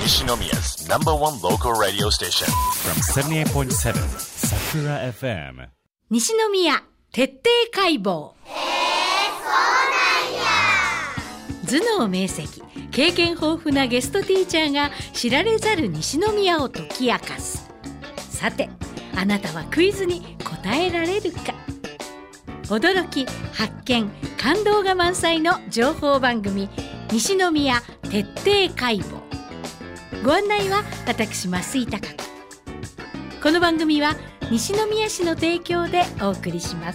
Nishinomiya's number one local radio station. From 78.7 Sakura FM. 西宮徹底解剖。頭脳明晰、経験豊富なゲストティーチャーが知られざる西宮を解き明かす。さて、あなたはクイズに答えられるか。驚き、発見、感動が満載の情報番組、西宮徹底解剖。ご案内は私、増井貴子。この番組は西宮市の提供でお送りします。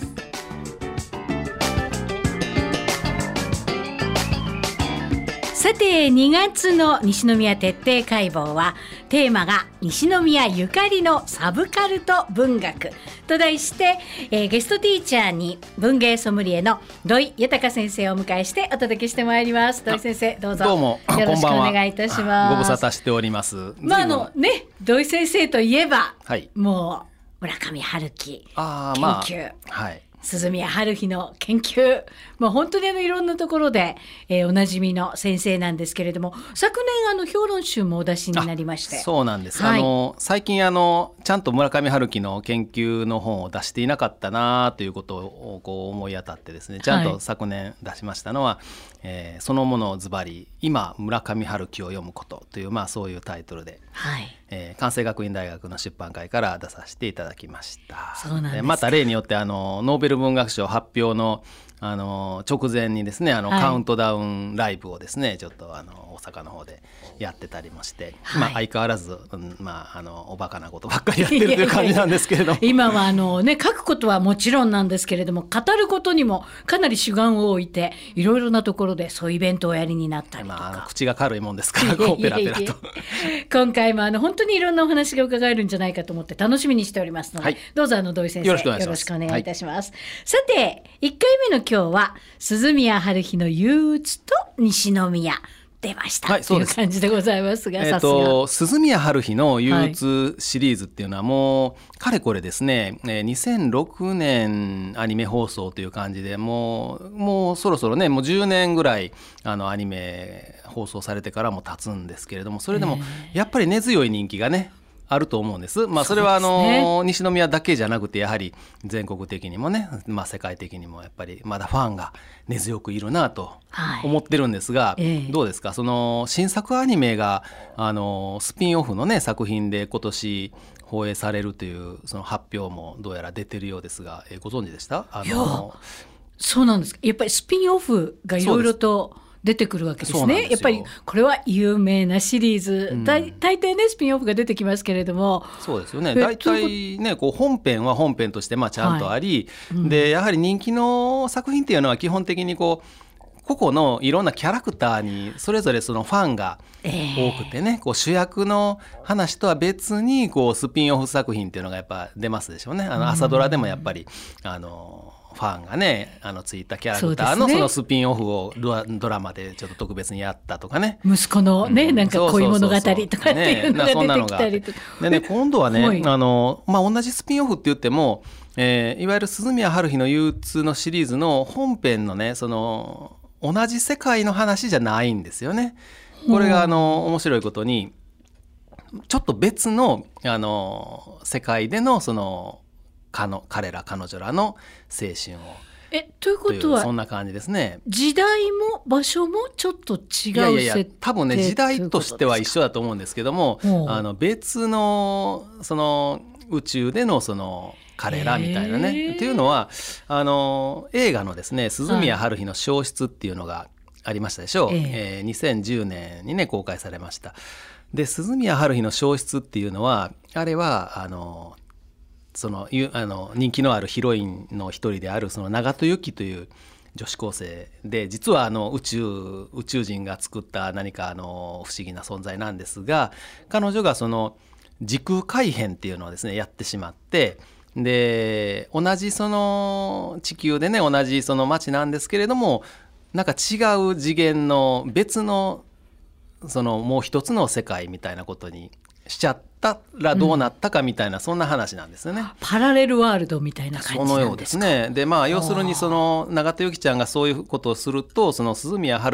さて、2月の西宮徹底解剖はテーマが西宮ゆかりのサブカルト文学と題して、ゲストティーチャーに文芸ソムリエの土井豊先生をお迎えしてお届けしてまいります。土井先生、どうぞどうもよろしくお願いいたします。 ご無沙汰しております。 土井先生といえば、 はい、 もう村上春樹研究、 はい、 鈴宮春日の研究、もう本当にいろんなところで、おなじみの先生なんですけれども、昨年評論集もお出しになりまして。 そうなんです、 はい、 最近ちゃんと村上春樹の研究の本を出していなかったなということをこう思い当たってですね、ちゃんと昨年出しましたのは、そのものズバリ今村上春樹を読むことという、そういうタイトルで、はい、関西学院大学の出版会から出させていただきました。 そうなんですか。 また例によってノーベル文学賞発表の直前にですね、カウントダウンライブをですね、ちょっと大阪の方でやってたりもして、相変わらず、おバカなことばっかりやってるという感じなんですけれども今は書くことはもちろんなんですけれども、語ることにもかなり主眼を置いて、いろいろなところでそういうイベントをおやりになったりとか、 口が軽いもんですからこうペラペラと今回も本当にいろんなお話が伺えるんじゃないかと思って楽しみにしておりますので、どうぞ土井先生よろしくお願いいたします。さて、1回目の今日は鈴宮春日の憂鬱と西宮出ました、という感じでございますが、さすが鈴宮春日の憂鬱シリーズっていうのはもうかれこれですね、2006年アニメ放送という感じで、もうそろそろね、もう10年ぐらいアニメ放送されてからも経つんですけれども、それでもやっぱり根強い人気がねあると思うんです。それは西宮だけじゃなくて、やはり全国的にもね、世界的にもやっぱりまだファンが根強くいるなと思ってるんですが、どうですか、その新作アニメがスピンオフのね作品で今年放映されるというその発表もどうやら出てるようですが、ご存知でした？ いや、そうなんですか。やっぱりスピンオフがいろいろと出てくるわけですね。やっぱりこれは有名なシリーズ、大抵ねスピンオフが出てきますけれども、 そうですよね。大体ね、こう本編は本編としてちゃんとあり、でやはり人気の作品っていうのは基本的にこう個々のいろんなキャラクターにそれぞれそのファンが多くてね、こう主役の話とは別にこうスピンオフ作品っていうのがやっぱ出ますでしょうね。朝ドラでもやっぱりファンがねついたキャラクターのそのスピンオフをドラマでちょっと特別にやったとかね、 息子のね、なんか恋物語とかっていうのが出てきたりとか、 でね、今度はね、同じスピンオフって言っても、いわゆる鈴宮春日の憂鬱のシリーズの本編のね、その同じ世界の話じゃないんですよね。これが面白いことにちょっと別の世界でのその彼ら彼女らの青春をということはそんな感じですね。 時代も場所もちょっと違う設定、 多分ね時代としては一緒だと思うんですけども、別のその宇宙でのその彼らみたいなね、っていうのは映画のですね鈴宮春日の消失っていうのがありましたでしょう、2010年にね公開されました。で鈴宮春日の消失っていうのは、あれはその人気のあるヒロインの一人であるその長門由紀という女子高生で、実は宇宙人が作った何か不思議な存在なんですが、彼女がその時空改変っていうのをですねやってしまって、で同じその地球でね同じその街なんですけれども、なんか違う次元の別のそのもう一つの世界みたいなことにしちゃったらどうなったかみたいな、そんな話なんですよね。 パラレルワールドみたいな感じなんですか。 そのようですね。で要するにその長門由紀ちゃんがそういうことをすると、その鈴宮春日っ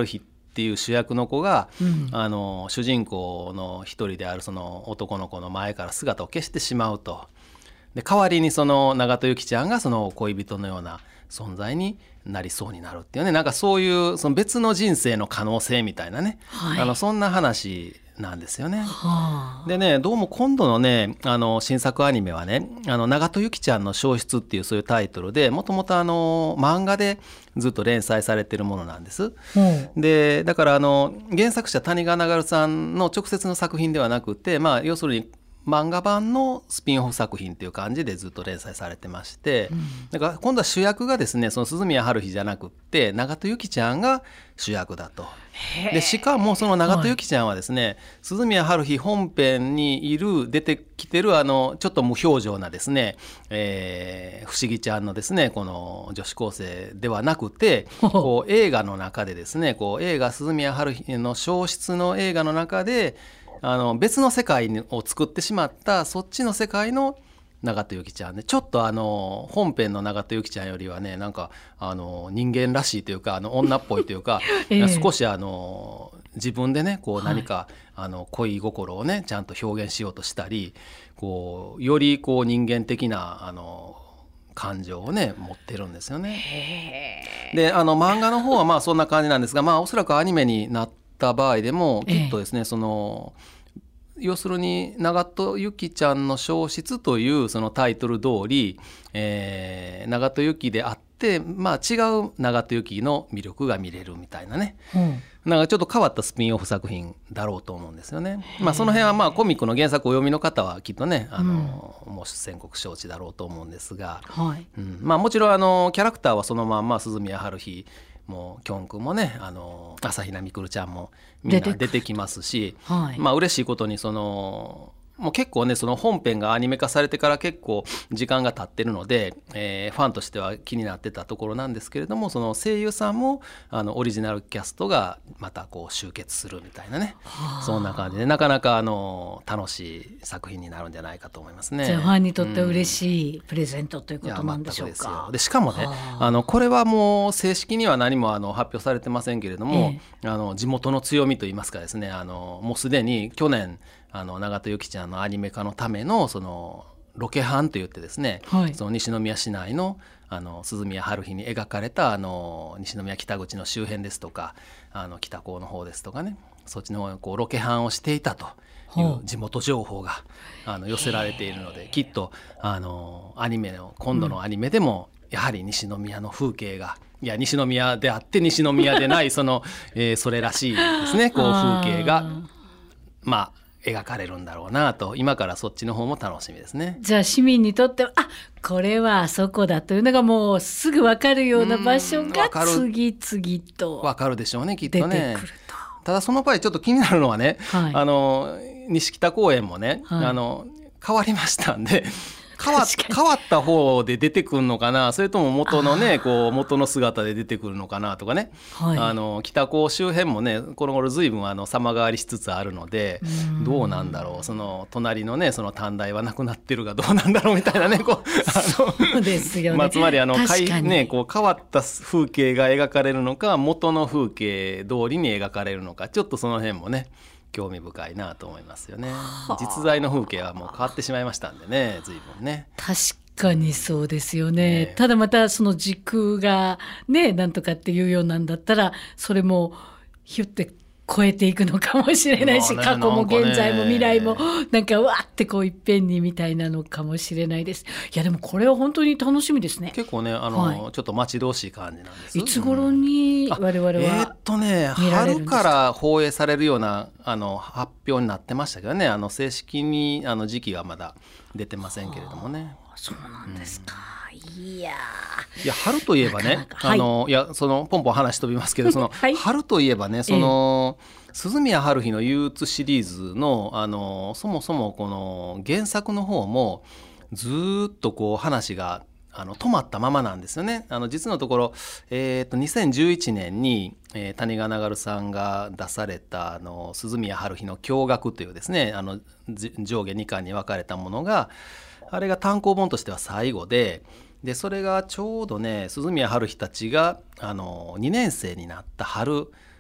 っていう主役の子が、 うん、 主人公の一人であるその男の子の前から姿を消してしまうと。で代わりにその長門由紀ちゃんがその恋人のような存在になりそうになるっていうね、なんかそういうその別の人生の可能性みたいなね、はい、そんな話なんですよね。はあ、でね、どうも今度のね新作アニメはね長門由紀ちゃんの消失っていうそういうタイトルでもともと漫画でずっと連載されてるものなんです。でだから原作者谷川長さんの直接の作品ではなくて、要するに漫画版のスピンオフ作品っていう感じでずっと連載されてまして、だから今度は主役がですねその鈴宮春日じゃなくって長門由紀ちゃんが主役だと。でしかもその長門由紀ちゃんはですね、はい、鈴宮春日本編に出てきてるちょっと無表情なですね、不思議ちゃんのですねこの女子高生ではなくてこう映画の中でですね映画鈴宮春日の消失の映画の中で別の世界を作ってしまったそっちの世界の長門由紀ちゃんで、ちょっと本編の長門由紀ちゃんよりはねなんか人間らしいというか女っぽいというか、少し自分でねこう何か、恋心をねちゃんと表現しようとしたりこうよりこう人間的な感情をね持ってるんですよね。で漫画の方はそんな感じなんですが、おそらくアニメになった場合でもきっとですね、要するに長門由紀ちゃんの消失というそのタイトル通り、長門由紀であって、違う長門由紀の魅力が見れるみたいなね、なんかちょっと変わったスピンオフ作品だろうと思うんですよね。その辺はコミックの原作をお読みの方はきっとねもう先刻承知だろうと思うんですが、はいもちろんキャラクターはそのまんま鈴宮春日もうきょんくんもね朝比奈みくるちゃんもみんな出てきますし、嬉しいことにもう結構ねその本編がアニメ化されてから結構時間が経ってるので、ファンとしては気になってたところなんですけれども、その声優さんもオリジナルキャストがまたこう集結するみたいなね、そんな感じでなかなか楽しい作品になるんじゃないかと思いますね。 じゃあファンにとって嬉しいプレゼントということなんでしょうか。 でしかもねこれはもう正式には何も発表されてませんけれども、地元の強みといいますかですねもうすでに去年長門由紀ちゃんのアニメ化のためのそのロケハンといってですね、その西宮市内の鈴宮春日に描かれた西宮北口の周辺ですとか北高の方ですとかね、そっちの方にこうロケハンをしていたという地元情報が寄せられているので、きっとアニメの今度のアニメでもやはり西宮の風景が西宮であって西宮でないそれらしいですねこう風景が描かれるんだろうなと、今からそっちの方も楽しみですね。 じゃあ市民にとってはこれはあそこだというのがもうすぐ分かるような場所が次々と分かるでしょうねきっとね。 出てくると。 ただその場合ちょっと気になるのはね、西北公園もね、変わりましたんで変わった方で出てくるのかな、それとも元のねこう元の姿で出てくるのかなとかね、北高周辺もねこの頃随分様変わりしつつあるので、どうなんだろう、その隣のねその短大はなくなってるがどうなんだろうみたいなねそうですよね。 つまりこう変わった風景が描かれるのか元の風景通りに描かれるのか、ちょっとその辺もね興味深いなと思いますよね。実在の風景はもう変わってしまいましたんでね、随分ね。 確かにそうですよね。ただまたその時空がねなんとかっていうようなんだったらそれもひゅって超えていくのかもしれないし、過去も現在も未来もなんかわってこういっぺんにみたいなのかもしれないです。いやでもこれは本当に楽しみですね。 結構ねちょっと待ち遠しい感じなんです。 いつ頃に我々は春から放映されるような発表になってましたけどね、正式に時期はまだ出てませんけれどもね。 そうなんですか。いや春といえばねそのポンポン話飛びますけど春といえばね鈴宮春日の憂鬱シリーズのそもそもこの原作の方もずっとこう話が止まったままなんですよね。実のところ、2011年に、谷川長さんが出された鈴宮春日の驚愕というですね上下2巻に分かれたものが、あれが単行本としては最後でそれがちょうどね鈴宮春日たちが2年生になった春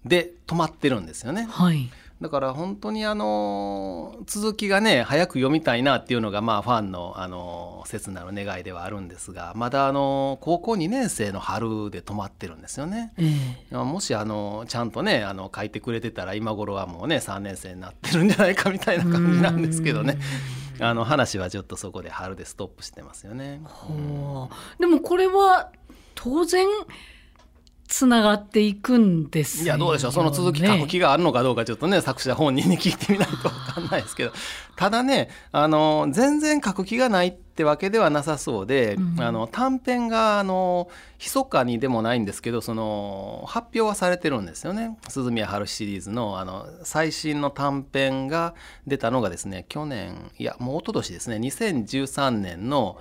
で止まってるんですよね。 はい、 だから本当に続きがね早く読みたいなっていうのがファンの切なる願いではあるんですが、まだ高校2年生の春で止まってるんですよね。もしちゃんとね書いてくれてたら今頃はもうね3年生になってるんじゃないかみたいな感じなんですけどね。話はちょっとそこで春でストップしてますよね。 でもこれは当然つながっていくんですよね。 いやどうでしょう、その続き書く気があるのかどうかちょっとね作者本人に聞いてみないと分かんないですけど、ただね全然書く気がないってわけではなさそうで、短編が密かにでもないんですけど発表はされてるんですよね。鈴宮春シリーズの最新の短編が出たのがですね去年もう一昨年ですね2013年の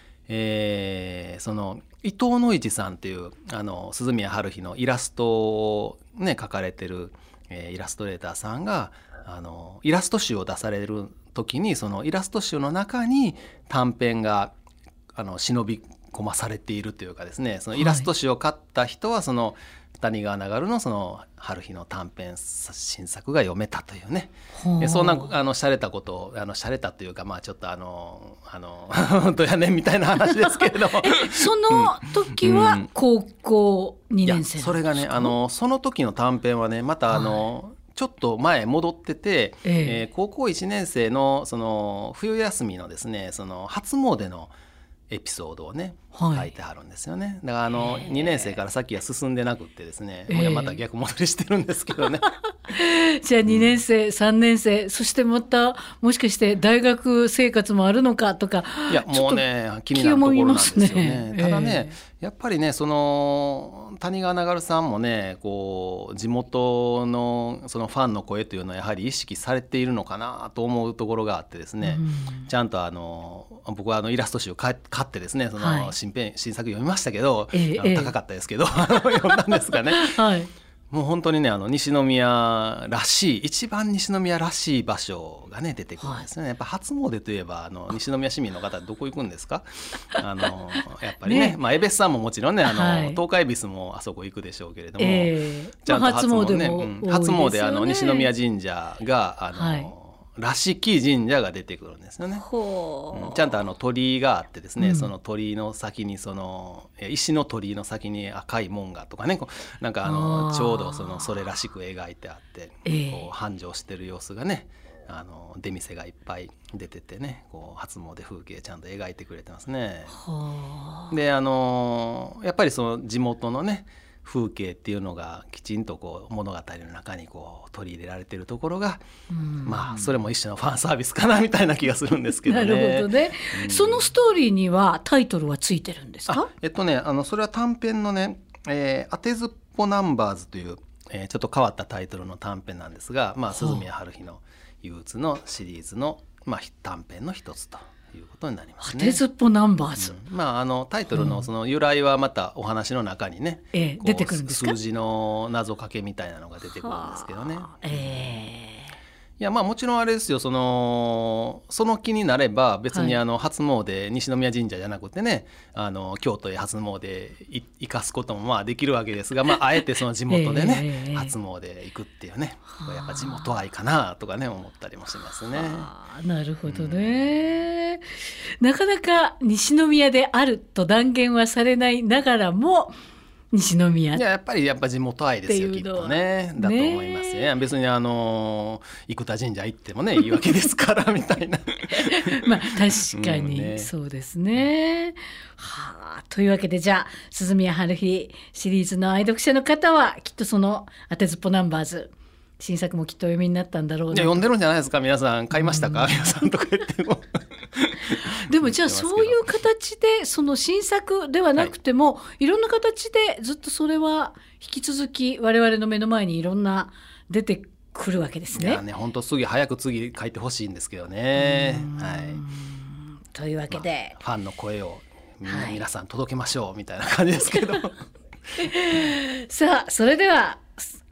伊藤野一さんという鈴宮春日のイラストをね描かれてる、イラストレーターさんがイラスト集を出される時にそのイラスト集の中に短編が忍び込まされているというかですね、そのイラスト集を買った人はその谷川流のその春日の短編新作が読めたというね、そんな洒落たことを洒落たというかちょっとどやねんみたいな話ですけれどもその時は高校2年生、 それがねその時の短編はねまたちょっと前戻ってて、高校1年生のその冬休みのですねその初詣のエピソードをね、書いてあるんですよね。だから2年生から先は進んでなくってですね、また逆戻りしてるんですけどねじゃあ2年生、3年生そしてまたもしかして大学生活もあるのかとか、 いやもうね気になるところなんですよね。ただねやっぱりねその谷川流さんもねこう地元のそのファンの声というのはやはり意識されているのかなと思うところがあってですね、ちゃんと僕はイラスト集を買ってですねその新作読みましたけど、高かったですけど読んだんですがね、もう本当にね西宮らしい一番西宮らしい場所がね出てくるんですよね。やっぱ初詣といえば西宮市民の方どこ行くんですかやっぱりね江別さんももちろんね東海恵比寿もあそこ行くでしょうけれども、ちゃんと初詣ね、初詣西宮神社がらしき神社が出てくるんですよね。ちゃんと鳥居があってですね、その鳥居の先に石の鳥居の先に赤い門がとかねなんかちょうどそれらしく描いてあって、こう繁盛してる様子がね出店がいっぱい出ててねこう初詣風景ちゃんと描いてくれてますね。でやっぱりその地元のね風景っていうのがきちんとこう物語の中にこう取り入れられてるところが、それも一種のファンサービスかなみたいな気がするんですけどね。 なるほどね、そのストーリーにはタイトルはついてるんですか？ それは短編のね、当てずっぽナンバーズという、ちょっと変わったタイトルの短編なんですが、鈴宮春日の憂鬱のシリーズの、短編の一つということになりますね。 当てずっぽナンバーズ、 タイトルのその由来はまたお話の中にね、 出てくるんですか？ 数字の謎かけみたいなのが出てくるんですけどね。いやもちろんあれですよその気になれば別に初詣西宮神社じゃなくてね京都へ初詣行かすこともできるわけですが、あえてその地元でね、初詣行くっていうねやっぱ地元愛かなとかね思ったりもしますね。 なるほどね、なかなか西宮であると断言はされないながらも西宮やっぱり地元愛ですよきっとねだと思いますね。別に生田神社行ってもねいいわけですからみたいな確かにそうですね、というわけでじゃあ鈴宮春日シリーズの愛読者の方はきっとその当てずっぽナンバーズ新作もきっとお読みになったんだろうな。 読んでるんじゃないですか皆さん。買いましたか皆さんとか言ってもでもじゃあそういう形でその新作ではなくても、いろんな形でずっとそれは引き続き我々の目の前にいろんな出てくるわけですね。 いやね本当早く次書いてほしいんですけどね。 というわけで、 ファンの声を皆さん届けましょうみたいな感じですけどさあそれでは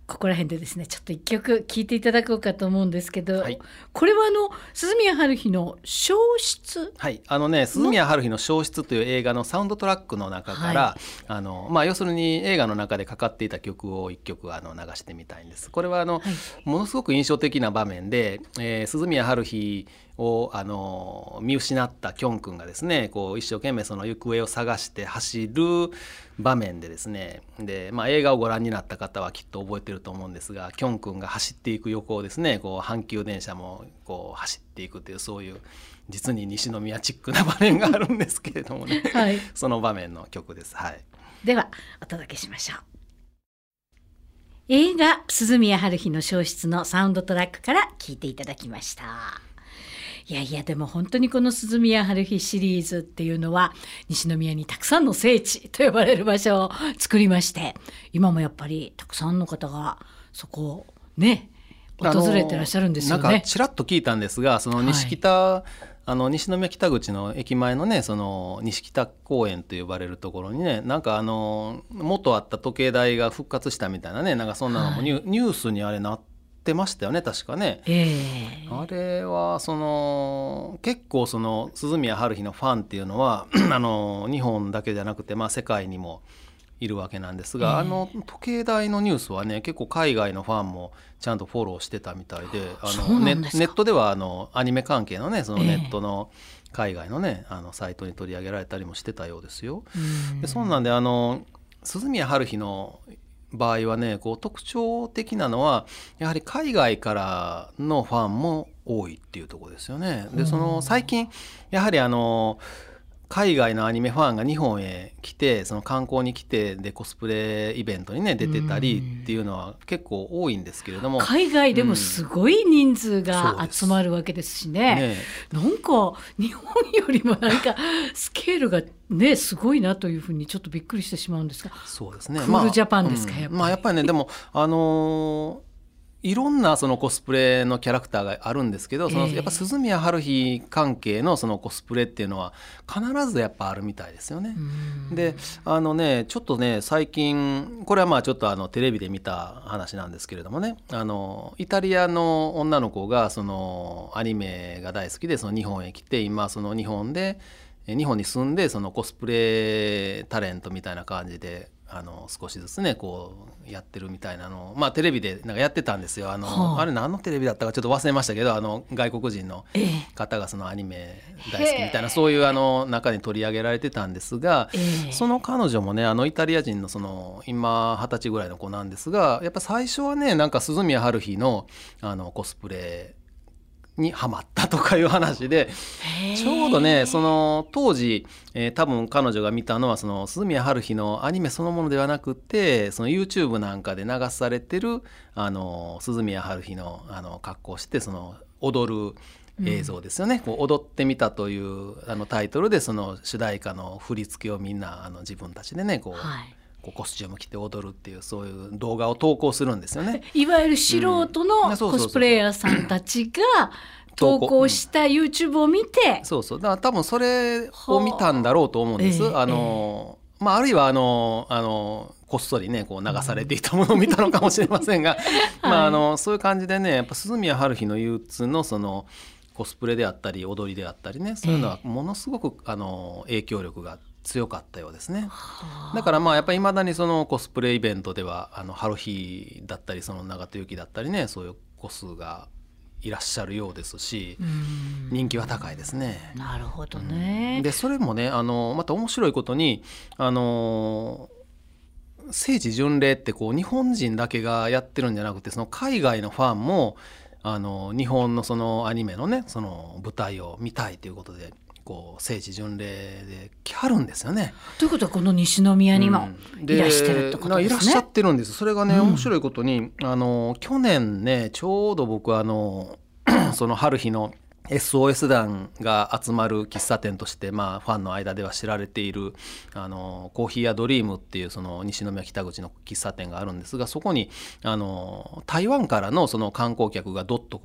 ここら辺でですねちょっと一曲聴いていただこうかと思うんですけど、 はい、 これは鈴宮春日の消失、 はい、鈴宮春日の消失という映画のサウンドトラックの中から、はい、要するに映画の中でかかっていた曲を一曲流してみたいんです。これははい、ものすごく印象的な場面で、鈴宮春日を見失ったキョン君がですねこう一生懸命その行方を探して走る場面でですねで、映画をご覧になった方はきっと覚えてると思うんですが、キョン君が走っていく横をですねこう阪急電車もこう走っていくというそういう実に西宮チックな場面があるんですけれどもね、はい、その場面の曲です。はい、ではお届けしましょう。映画鈴宮春日の消失のサウンドトラックから聴いていただきました。いやいやでも本当にこの鈴宮春日シリーズっていうのは西宮にたくさんの聖地と呼ばれる場所を作りまして、今もやっぱりたくさんの方がそこをね訪れてらっしゃるんですよね。 なんかちらっと聞いたんですが、その西北、はい、西宮北口の駅前のねその西北公園と呼ばれるところにねなんか元あった時計台が復活したみたいなねなんかそんなのもニュースにあれなってましたよね確かね、あれは結構その鈴宮春日のファンっていうのは日本だけじゃなくて、世界にもいるわけなんですが、時計台のニュースはね結構海外のファンもちゃんとフォローしてたみたいで、ネットではアニメ関係のねそのネットの海外のねサイトに取り上げられたりもしてたようですよ。でそんなんで鈴宮春日の場合はねこう特徴的なのはやはり海外からのファンも多いっていうところですよね。で最近やはり海外のアニメファンが日本へ来てその観光に来てでコスプレイベントにね出てたりっていうのは結構多いんですけれども、 海外でもすごい人数が集まるわけですしね、なんか日本よりもなんかスケールがねすごいなというふうにちょっとびっくりしてしまうんですが、 そうですね、 クールジャパンですか、やっぱりねでもいろんなそのコスプレのキャラクターがあるんですけど、やっぱ鈴宮春日関係のそのコスプレっていうのは必ずやっぱあるみたいですよね。でちょっとね最近これはちょっとテレビで見た話なんですけれどもねイタリアの女の子がそのアニメが大好きでその日本へ来て今その日本に住んでそのコスプレタレントみたいな感じで少しずつねこうやってるみたいなのを、テレビでなんかやってたんですよ。あれ何のテレビだったかちょっと忘れましたけど外国人の方がそのアニメ大好きみたいなそういう中に取り上げられてたんですが、その彼女もねイタリア人の今20歳ぐらいの子なんですが、やっぱ最初はねなんか鈴宮春日のコスプレにハマったとかいう話で、ちょうどねその当時、多分彼女が見たのはその鈴宮春日のアニメそのものではなくてその YouTube なんかで流されてる鈴宮春日の格好をしてその踊る映像ですよね、こう踊ってみたというタイトルでその主題歌の振り付けをみんな自分たちでねこうコスチューム着て踊るっていうそういう動画を投稿するんですよね。 いわゆる素人のコスプレイヤーさんたちが投稿した YouTube を見て、 そうだから多分それを見たんだろうと思うんです。あるいはこっそりねこう流されていたものを見たのかもしれませんが、そういう感じでねやっぱ鈴宮春日の憂鬱のそのコスプレであったり踊りであったりねそういうのはものすごく影響力が強かったようですね。だからやっぱり未だにそのコスプレイベントでは春日だったりその長門由紀だったりねそういうコスがいらっしゃるようですし、人気は高いですね。 なるほどね。 でそれもねまた面白いことに聖地巡礼ってこう日本人だけがやってるんじゃなくてその海外のファンも日本のそのアニメのねその舞台を見たいということでこう聖地巡礼で来はるんですよね。 ということはこの西宮にもいらしてるってことですね。 いらっしゃってるんです。それがね、面白いことに去年ねちょうど僕その春日の SOS 団が集まる喫茶店として、ファンの間では知られているコーヒーやドリームっていうその西宮北口の喫茶店があるんですが、そこに台湾からのその観光客がどっと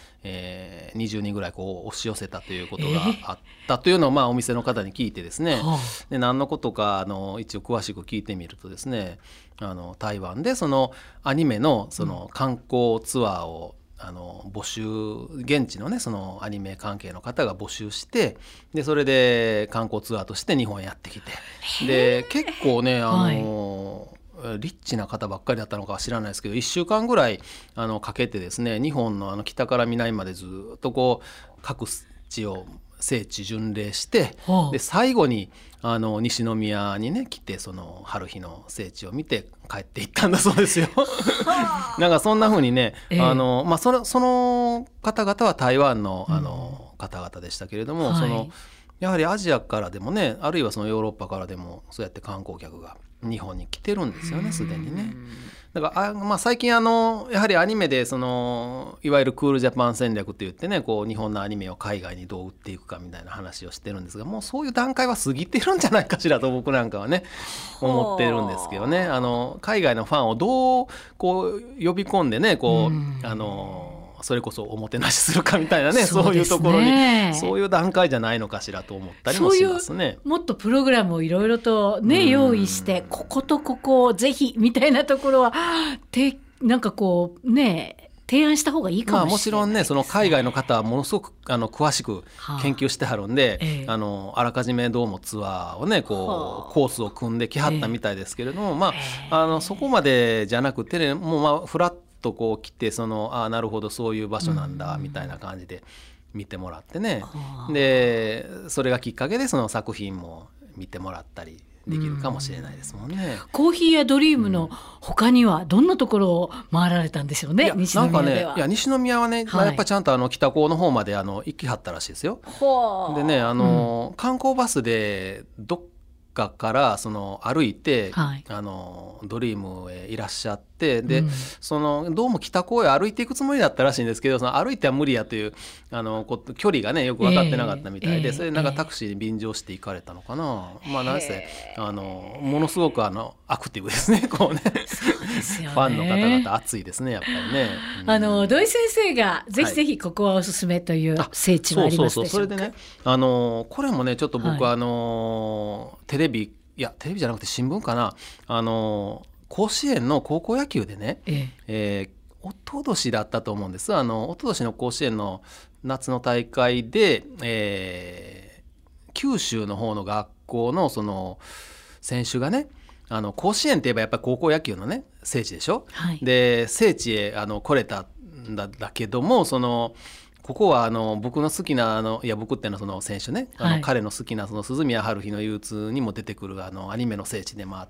20人ぐらい押し寄せたということがあったというのをお店の方に聞いてですね、で何のことか一応詳しく聞いてみるとですね、台湾でそのアニメのその観光ツアーを募集、現地のねそのアニメ関係の方が募集して、でそれで観光ツアーとして日本へやってきて、で結構ねリッチな方ばっかりだったのかは知らないですけど、1週間ぐらいかけてですね、日本の北から南までずっと各地を聖地巡礼して、で最後に西宮にね来て、その春日の聖地を見て帰っていったんだそうですよ。なんかそんな風にね、その方々は台湾の方々でしたけれども、やはりアジアからでもね、あるいはそのヨーロッパからでもそうやって観光客が日本に来てるんですよね、すでにね。だから最近やはりアニメでそのいわゆるクールジャパン戦略って言ってね、日本のアニメを海外にどう売っていくかみたいな話をしてるんですが、もうそういう段階は過ぎてるんじゃないかしらと僕なんかはね思ってるんですけどね。海外のファンをどう呼び込んでねそれこそおもてなしするかみたいなね、そういうところにそういう段階じゃないのかしらと思ったりもしますね。 もっとプログラムをいろいろとね用意して、こことここをぜひみたいなところはなんか提案した方がいいかもしれないですね。 もちろんね、その海外の方はものすごく詳しく研究してはるんで、あらかじめどうもツアーをねコースを組んできはったみたいですけれども、そこまでじゃなくてね、もうフラッと来て、なるほどそういう場所なんだみたいな感じで見てもらってね、でそれがきっかけでその作品も見てもらったりできるかもしれないですもんね。 コーヒーやドリームの他にはどんなところを回られたんでしょうね、西宮では。 西宮はね、やっぱちゃんと北高の方まで行きはったらしいですよ。でね、観光バスでどっかから歩いて、ドリームへいらっしゃって、で、どうも北高へ歩いていくつもりだったらしいんですけど、歩いては無理やという距離がねよく分かってなかったみたいで、それでなんかタクシーに便乗して行かれたのかな。なんせものすごくアクティブですね。そうですよね、ファンの方々熱いですね、やっぱりね。 土井先生がぜひぜひここはおすすめという聖地はありますでしょうか。 それでね、これもねちょっと僕テレビじゃなくて新聞かな、甲子園の高校野球でね、おととしだったと思うんです。おととしの甲子園の夏の大会で、九州の方の学校のその選手がね、甲子園って言えばやっぱり高校野球のね聖地でしょ、で聖地へ来れたんだけども、ここは僕の好きな僕っていうのはその選手ね、彼の好きなその鈴宮春日の憂鬱にも出てくるアニメの聖地でもあって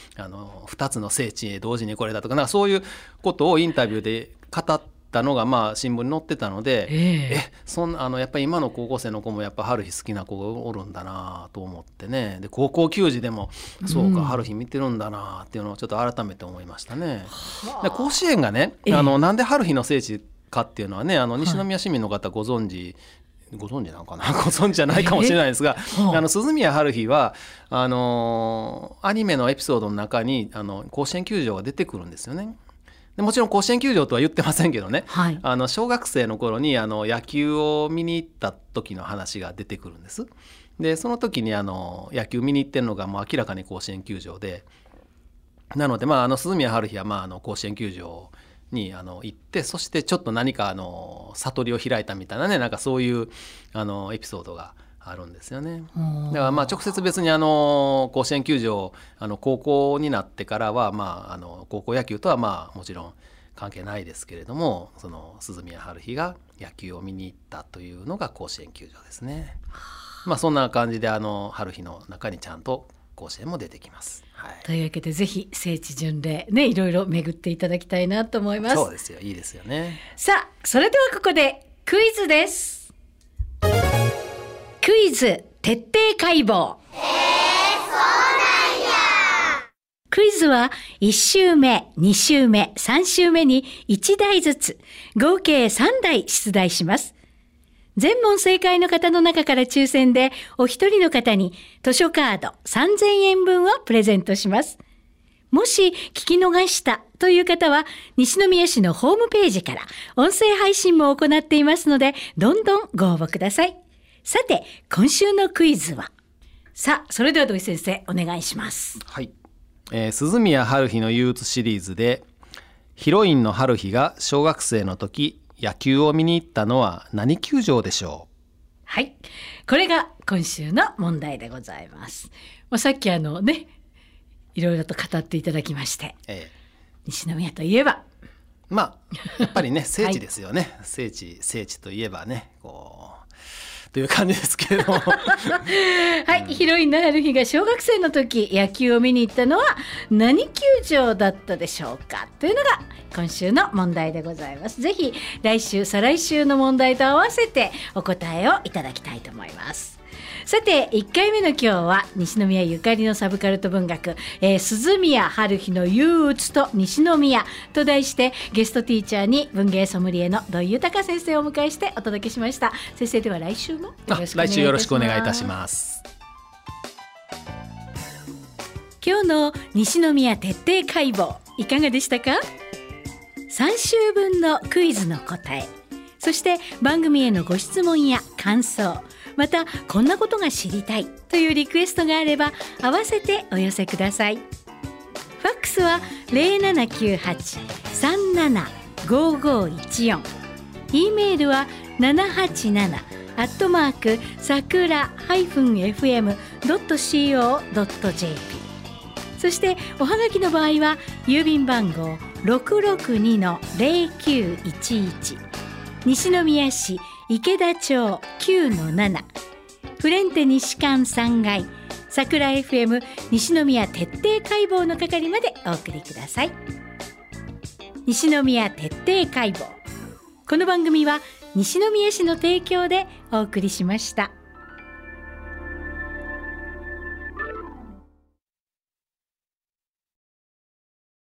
、2つの聖地へ同時に来れたとか、なんかそういうことをインタビューで語ったのが新聞に載ってたので、やっぱり今の高校生の子もやっぱ春日好きな子がおるんだなと思ってね、で高校球児でもそうか、春日見てるんだなっていうのをちょっと改めて思いましたね。で甲子園がね、なんで春日の聖地かっていうのはね、西宮市民の方ご存知なのかな、ご存知じゃないかもしれないですが、鈴宮春日はアニメのエピソードの中に甲子園球場が出てくるんですよね。でもちろん甲子園球場とは言ってませんけどね、小学生の頃に野球を見に行った時の話が出てくるんです。でその時に野球見に行ってるのがもう明らかに甲子園球場で、なので鈴宮春日は甲子園球場に行って、そしてちょっと何か悟りを開いたみたいなね、なんかそういうエピソードがあるんですよね。だから直接別に甲子園球場高校になってからは高校野球とはもちろん関係ないですけれども、その鈴宮春日が野球を見に行ったというのが甲子園球場ですね。そんな感じで春日の中にちゃんと甲子園も出てきます。 というわけでぜひ聖地巡礼ね、いろいろ巡っていただきたいなと思います。 そうですよ、いいですよね。 さあそれではここでクイズです。クイズ徹底解剖。そうなんや。クイズは1週目、2週目、3週目に1題ずつ合計3題出題します。 全問正解の方の中から抽選でお一人の方に図書カード3000円分をプレゼントします。もし聞き逃したという方は西宮市のホームページから音声配信も行っていますので、どんどんご応募ください。さて、今週のクイズは、さあそれでは土井先生お願いします。 はい、鈴宮春日の憂鬱シリーズでヒロインの春日が小学生の時野球を見に行ったのは何球場でしょう。 はい、これが今週の問題でございます。さっきいろいろと語っていただきまして、西宮といえばやっぱりね聖地ですよね、はい、聖地といえばねという感じですけれどもはい、ヒロインの春日が小学生の時野球を見に行ったのは何球場だったでしょうかというのが今週の問題でございます。ぜひ来週再来週の問題と合わせてお答えをいただきたいと思います。さて1回目の今日は西宮ゆかりのサブカルト文学、鈴宮春日の憂鬱と西宮と題してゲストティーチャーに文芸ソムリエの土井豊先生をお迎えしてお届けしました。先生、では来週もよろしくお願いいたします。 来週よろしくお願いいたします。 今日の西宮徹底解剖いかがでしたか。3週分のクイズの答え、そして番組へのご質問や感想、またこんなことが知りたいというリクエストがあれば合わせてお寄せください。ファックスは 0798-375514、 E メールは787-sakura-fm.co.jp、 そしておはがきの場合は郵便番号 662-0911、 西宮市池田町 9-7、 フレンテ西館3階桜 FM 西宮徹底解剖の係までお送りください。西宮徹底解剖、この番組は西宮市の提供でお送りしました。